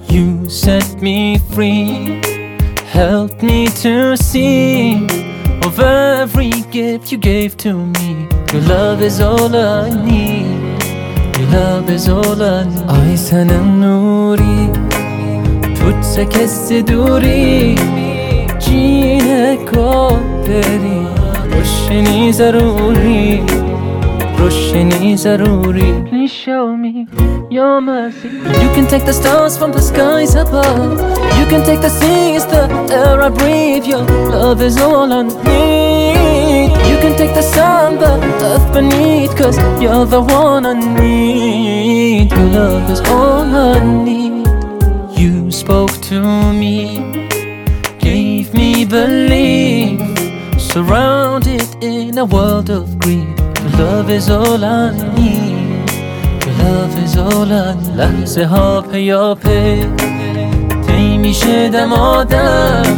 You set me free, helped me to see of every gift you gave to me. Your love is all I need. Your love is all I need. Ay sanam nuri, tujhse kaise duri, jeene ko teri roshni zaruri, roshni zaruri. Please show me your mercy. You can take the stars from the skies above, you can take the seas, the air I breathe. Your love is all I need. You can take the sun, the earth beneath, 'cause you're the one I need. Your love is all I need. You spoke to me, gave me belief, surrounded in a world of greed. Your love is all I need. Your love is all I need. لحظه ها پیاپی طی میشه دم آدم،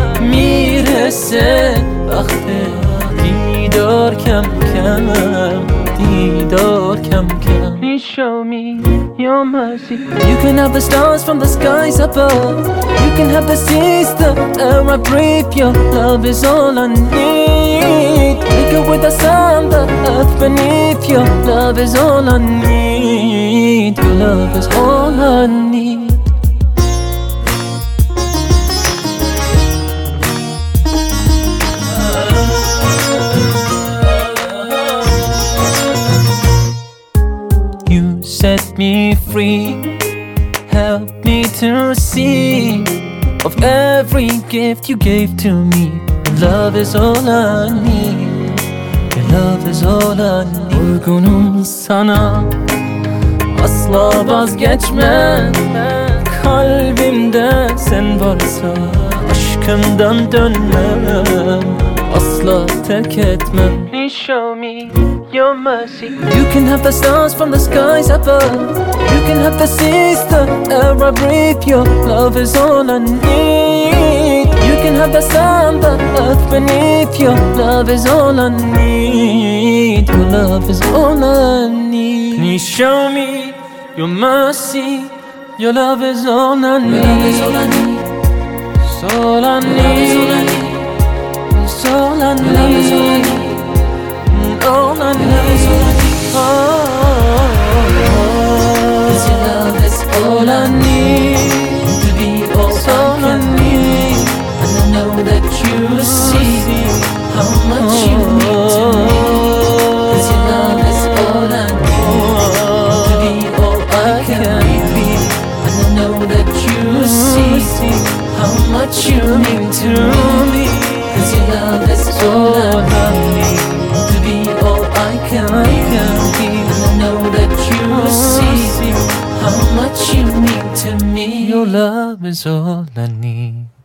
میرسه وقت دیدار کم کم، دیدار کم کم. Please show me your mercy. You can have the stars from the skies above, you can have the seas, the air I breathe. Your love is all I need. Take it with the sun, the earth beneath. Your love is all I need. Your love is all I need. You set me free, help me to see of every gift you gave to me. Your love is all I need. Your love is all I need. Uygunum sana, asla vazgeçmem. Kalbimde sen varsa aşkımdan dönmem, asla terk etmem. Please show me your mercy. You can have the stars from the skies above, you can have the seas, the air I breathe. Your love is all I need. You can have the sun, the earth beneath. Your love is all I need. Your love is all I need. Please show me your mercy. Your love is all I need. Your love is all I need. It's all I need. It's all I need. All I need. Cause your love is all I need to be all I need. And I know that you see how much you mean to me. Cause your love is all I need to be all I can be. And I know that you see how much you mean to me. Cause your love is all I need to be all I can be. And I know that you see how much you mean to me. Your love is all I need.